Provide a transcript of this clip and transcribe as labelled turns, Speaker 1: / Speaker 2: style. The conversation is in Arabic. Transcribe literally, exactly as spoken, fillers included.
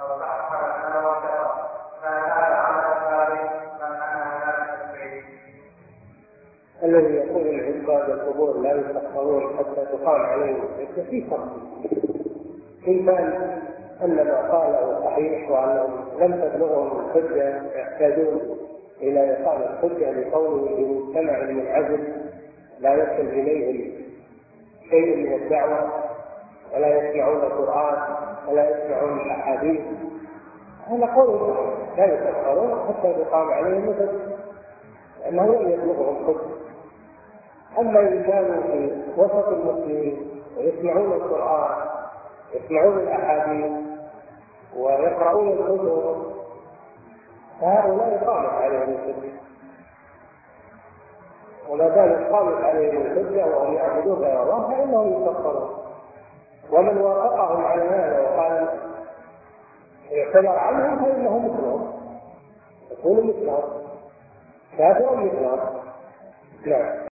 Speaker 1: أو تأخر أنا وكذا فهذا عمل ثابت أم أنها لا تستفيد؟
Speaker 2: الذي يقول العباد القبور لا يسخرون حتى تقام عليهم الحجة في فرق. إن كان أن ما قاله صحيح وأنهم لم تبلغهم الحجة يحتاجون إلى إقامة الحجة لقوله بمجتمع منعزل لا يصل إليهم شيء من الدعوة ولا يسمعون القرآن ولا يسمعون الأحاديث، هذا قول صحيح لا يسخرون حتى تقام عليهم الحجة لأنه لم يبلغهم حجة. أما إن كانوا في وسط المسلمين ويسمعون القرآن يسمعون الأحاديث ويقرؤون الكتب فهؤلاء قامت عليهم الحجة، وما دامت قامت عليهم الحجة وهم يعبدون غير الله فإنهم يكفرون. ومن وافقهم على هذا وقال يعتبر عنهم فإنه مثلهم، يكون مثلهم كافر مثلهم. نعم.